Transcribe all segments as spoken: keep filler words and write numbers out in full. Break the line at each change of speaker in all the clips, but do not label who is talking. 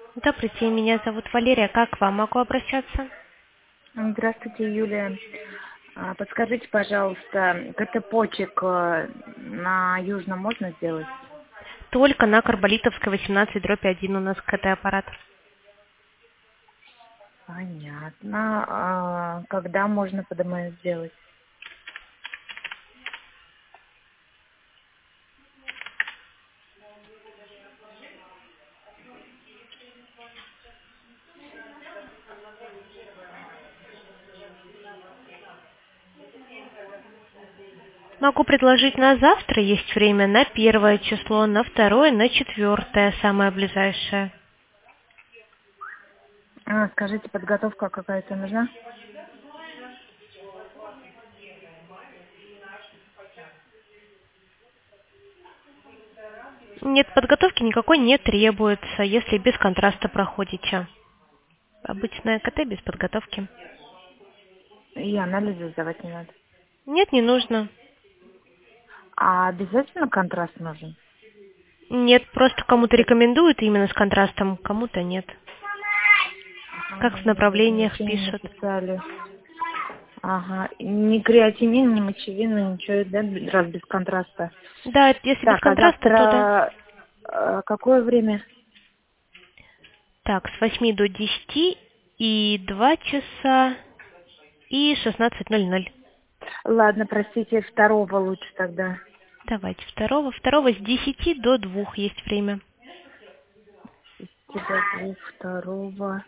Добрый день, меня зовут Валерия. Как к вам могу обращаться?
Здравствуйте, Юлия. А, Подскажите, пожалуйста, КТ почек э, на Южном можно сделать?
Только на Карболитовской восемнадцать дробь один у нас КТ-аппарат.
Понятно. А когда можно по ДМС сделать?
Могу предложить на завтра, есть время, на первое число, на второе, на четвертое, самое ближайшее.
А, скажите, подготовка какая-то нужна?
Нет, подготовки никакой не требуется, если без контраста проходите. Обычная КТ без подготовки.
И анализы сдавать не надо.
Нет, не нужно.
А обязательно контраст нужен?
Нет, просто кому-то рекомендуют именно с контрастом, кому-то нет. Как
Ага,
в
мне даже
направлениях
ничего не
пишут.
написали. Ага. Ни креатинин, ни мочевина, ничего, да, раз без контраста.
Да, если без
Так, а
контраста, то да.
завтра э, какое время?
Так, с восьми до десяти и два часа и шестнадцать ноль ноль.
Ладно, простите, второго лучше тогда.
Давайте второго. Второго с десяти до двух есть время.
Тебя двух, второго.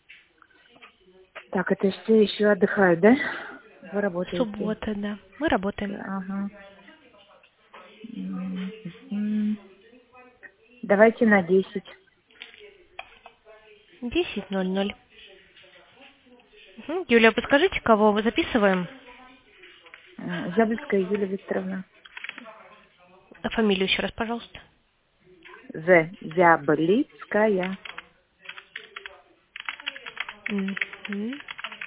Так, это все еще отдыхают, да? Вы работаете?
Суббота, да. Мы работаем.
Ага. М-м-м. Давайте на десять.
десять ноль ноль. Мгм. Юлия, подскажите, кого мы записываем?
М, Зяблицкая Юлия Викторовна.
А фамилию еще раз, пожалуйста.
З. Зяблицкая.
Мгм.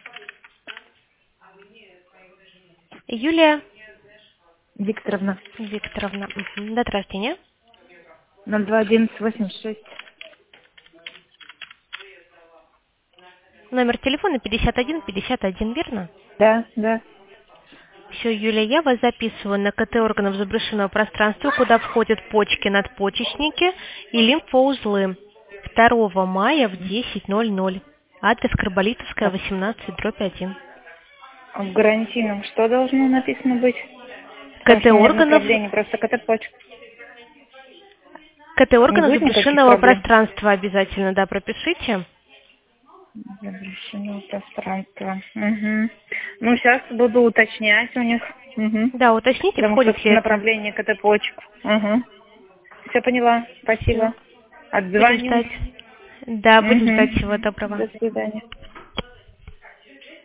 Юлия
Викторовна.
Викторовна. Мгм. Дата рождения.
ноль два одиннадцать восемьдесят шесть.
Номер телефона пятьдесят один пятьдесят один, верно?
Да, да.
Все, Юлия, я вас записываю на КТ органов забрюшинного пространства, куда входят почки, надпочечники и лимфоузлы. второго мая в десять ноль ноль. Адрес Карболитовская,
Так,
восемнадцать дробь один.
в гарантийном что должно написано быть? Потому
КТ
что у меня в
органов,
направлении просто КТ почек.
КТ
Не
органов
будет никаких
забрюшинного
проблем?
пространства обязательно, да, пропишите.
Запрещено пространство. Угу. Ну, сейчас буду уточнять у них. Угу.
Да, уточните,
Потому что
входит
в
ли это.
направлении КТ почек. Угу. Все поняла.
Все.
Спасибо.
Будем
Отзвонюсь.
ждать. Да, будем ждать. Всего
Угу.
доброго.
До свидания.